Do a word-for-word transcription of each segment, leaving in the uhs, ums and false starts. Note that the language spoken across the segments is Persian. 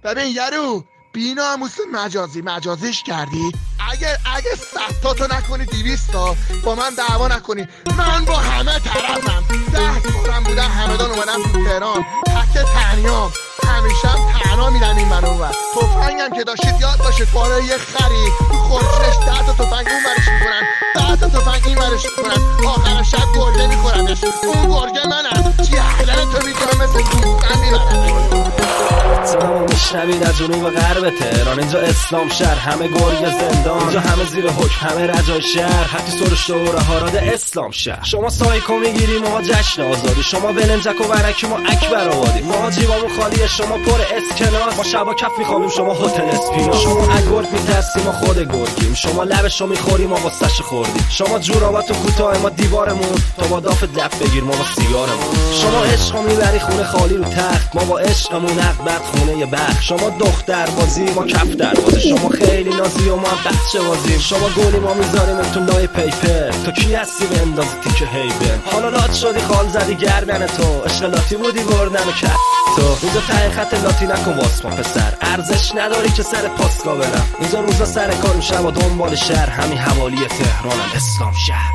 ببین یارو بی‌ناموس مجازی مجازیش کردی. اگه اگه صد تا تو نکنی دویست تا با من دعوا نکنی، من با همه طرفم. ده سالم بودن همدان اومدم تو تهران، تک تنیام، همیشه هم تنها میرن این من اونور. تفنگم که داشتید یاد باشید بالای یه خری تو خورشش ده تا تفنگ اون ورش میکنن، ده تا تفنگ این ورش میکنن، آخر شب گرگه میخورنش. اون گرگه منم، چی احلن تو میکنم مثل دوستم میبرن. صدامو میشنوید از جنوب غرب تهران، اینجا اسلام شهر، همه گرگ زندان، اینجا همه زیر حکم، همه رجای شهر، حتی سر شوره هاراد اسلام شهر. شما سایکو میگیری، ما جشن آزادی، شما ولنجک و ورکی، ما اکبر آبادی، ما جیبامون خالیه، شما پر اسکناس، ما شبا کف میخوابیم، شما هتل اسپینا، شما اگورد میترسی، ما خود گرگیم، شما لبشو میخوری، ما واسش خوردیم، شما جوراباتو کوتاه، ما دیوارمون، تو با دافت لب بگیر، ما با سیگارمون، شما عشقو میبری خونه خالی رو تخت، ما با عشقمون عقبت خونه یه بخ، شما دختر بازی، ما کف دروازه، شما خیلی نازی و ما بچه بازیم، شما گلی ما میذاریم تو لای پیپر، تو کی هستی بندازی تیکه هیبر، حالا لات شدی خال زدی گردن تو، عشق لاتی بودی بردن و کرد تو، اینجا ته خط لاتی نکن واسما پسر، ارزش نداری که سر پاسکا برم، اینجا روزا سر کارم شب و دنبال شهر، همین حوالی تهرانم اسلام شهر.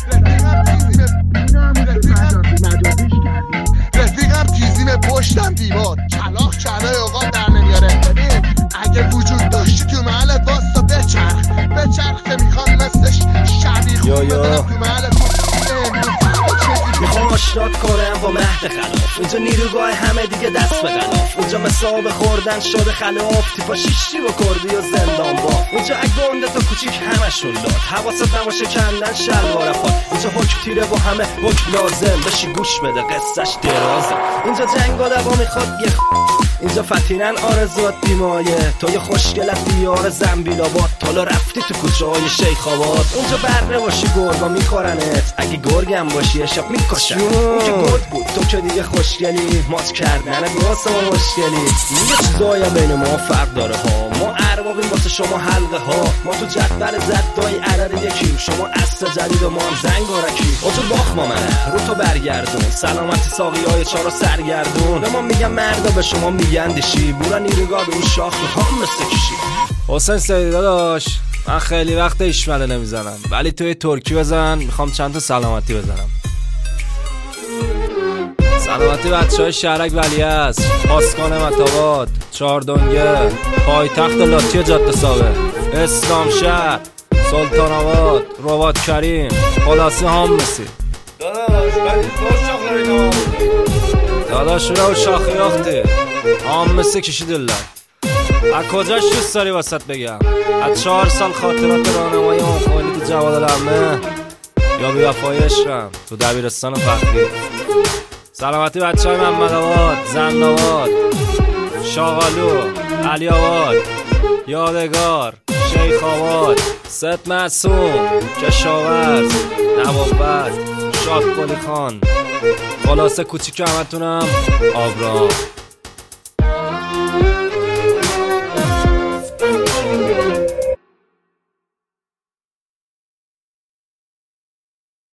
رفیقم تیزیم پشتم دیوار، کلاخ کلای اوقات در نمیاره. ببین اگه وجود داشتی تو محلت واستا بچرخ بچرخ که میخوام مثلش شبیه خوب بدنم تو محلت. میخوام آشنات کنم با مهد خلاف، اینجا نیروگاه همه دیگه دست به غلاف، اینجا مسابه خوردن شده خلاف، تیپا شیشتی با کردی و زندان با، اینجا اگونده تا کوچیک همشون داد، حواست نباشه کندن شلوار خود، اینجا حکم تیره و همه حکم لازم، بشی گوش بده قصهش درازه، اینجا جنگ و دوا میخواد یه اینجا فتینن آرزوات بیمایه، تو یه خوشگلت دیار زنبیل آباد، تالا رفتی تو کوچه های شیخ آباد، اونجا بره باشی گرگا میخورنت، اگه گرگم باشی اشاق میکشن، اون که گرگ بود تو که دیگه خوشگلی، مات کردن گاس ما مشکلی، یه چیزایی بین ما فرق داره ها، ما اربابیم واسه شما حلقه ها، ما تو جدول زدای عدد یکیم، شما اصل جدید و ما هم زنگارکی، اوجو باخ ما منه رو تو برگردون، سلامتی ساقی های چارو سرگردون، به ما میگم مردا به شما میگن دیشی، بورا نیروگاه به اون شاخ میخوام مثل کشی. حسین سیدی داداش، من خیلی وقت ایشمله نمیزنم، ولی توی ترکی بزن، میخوام چند تا سلامتی بزنم. سلامتی بچه های شهرک ولیعصر، پاسکان مطابات، چهاردنگه، پایتخت لاتی و جاده سابه، اسلام شهر، سلطان آباد، رباط کریم، خلاصی هم مسی. داداش ولی تو شاخ نمیدونم داداش رو شاخی اختی هم مسی کشی دلن. از کجاش دوست داری واسط بگم؟ از چهار سال خاطرات راهنمایی اون خواهی تو جواد الامه، یا بی وفای عشقم تو دبیرستان فخری. سلامتی بچه های محمد آباد، زند آباد، شاغالو، علی آباد، یادگار، شیخ آباد، ست معصوم، کشاورز، نوابت، شاد قلی خان، خلاصه کوچیک همتونم آبرام.